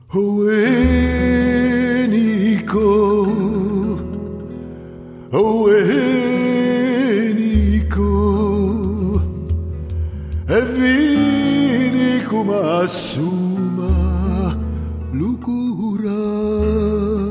Oh Nico, oh Nico, e vedi come assuma lucura.